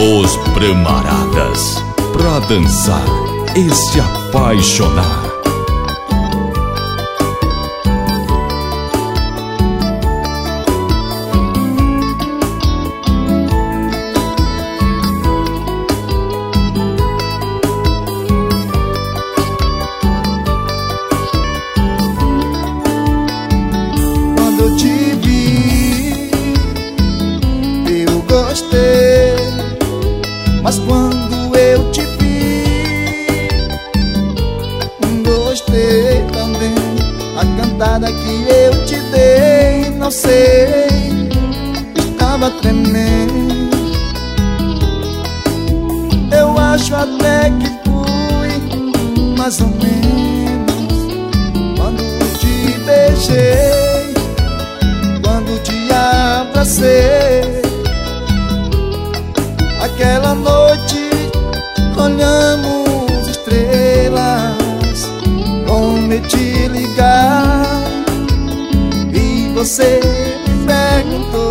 Os Bramaradas, pra dançar e se apaixonar. Quando eu te vi, eu gostei. Mas quando eu te vi, gostei também. A cantada que eu te dei, não sei, estava tremendo. Eu acho até que fui mais ou menos quando te beijei, quando te abracei. Aquela noite olhamos estrelas, prometi ligar e você me perguntou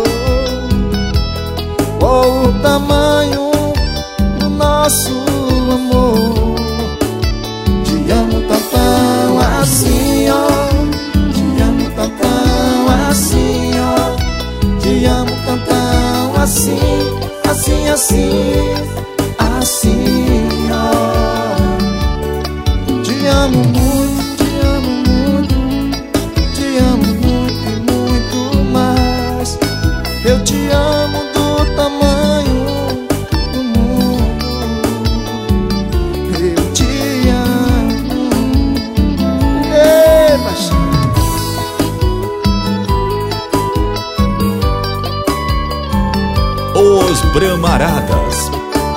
qual o tamanho do nosso amor. Te amo tão assim, ó. Te amo tão assim, ó. Te amo tão assim. Assim, assim, assim, ó. Te amo muito, te amo muito, te amo muito e muito mais. Eu te amo do tamanho do mundo. Eu te amo, paixão. Os Bramaradas.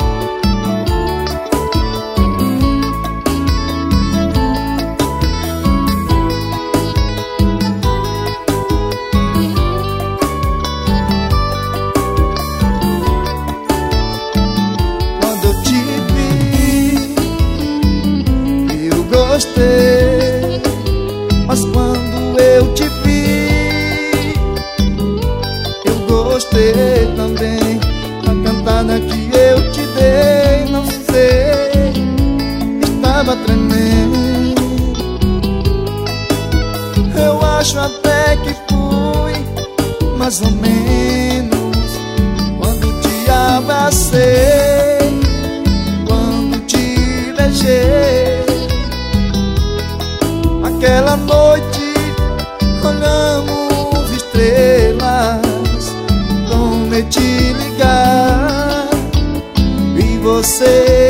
Quando eu te vi, eu gostei. Mas quando eu te vi, eu gostei também. A cantada que eu te dei, não sei, estava tremendo. Eu acho até que fui mais ou menos quando te abracei, quando te beijei. Aquela noite olhamos estrelas, prometi ligar e você